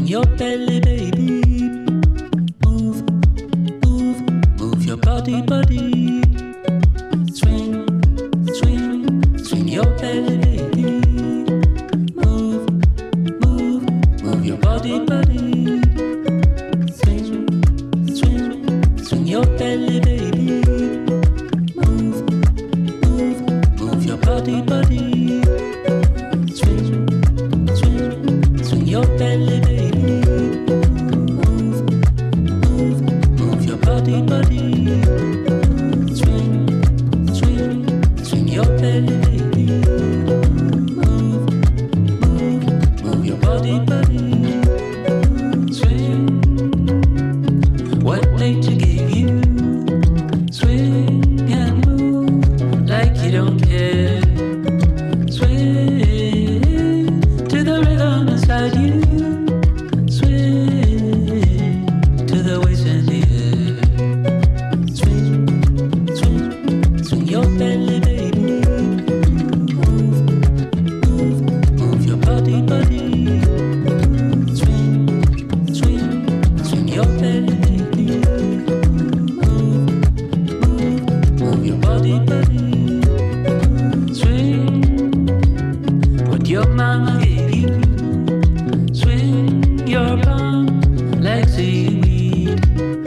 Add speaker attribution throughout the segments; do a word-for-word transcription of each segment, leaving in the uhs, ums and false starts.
Speaker 1: your belly, baby. Move, move, move your body, body. Swing, swing, swing your belly, baby. Move, move, move your body, body. Swing, swing, swing your belly, baby. Move, move, move your body, body. Swing, swing, swing your belly, baby. Move, move, move your body, body. Swing, swing, swing your belly, baby. Move, move, move your body, body. Swing. What nature gave you? Swing and move like you don't care. Swing to the rhythm inside you. Swing to the waves in the air. Swing, swing, swing your belly, baby. Move, move, move your body, body. Swing, swing, swing your belly, baby. Move, move, move your body, body. Swing what your mama gave you. Swing your palm like seaweed.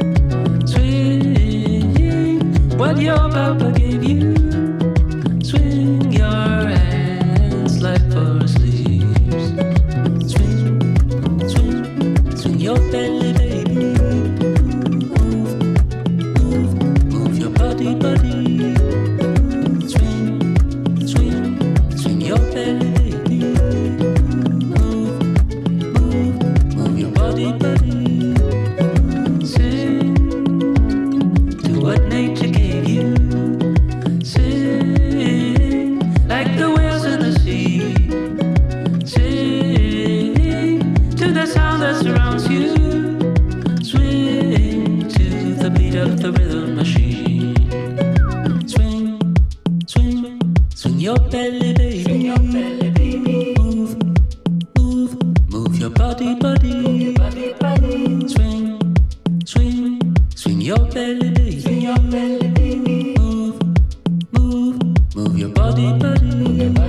Speaker 1: Swing what your papa gave you. Swing your hands like forest leaves. Swing, swing, swing your belly, baby. Move, move, move your body, body. Swing, swing, swing your belly, baby. Move, move, move your body, body. Sing to what nature gave you. Sing like the whales in the sea. Sing to the sound that surrounds you. Swing to the beat of the rhythm machine. Swing, swing, swing your belly, baby. Swing your belly, baby. Move, move, move your body, body. Body, body. Swing, swing, swing your belly, baby. Swing your belly, baby. Move, move, move your body, body.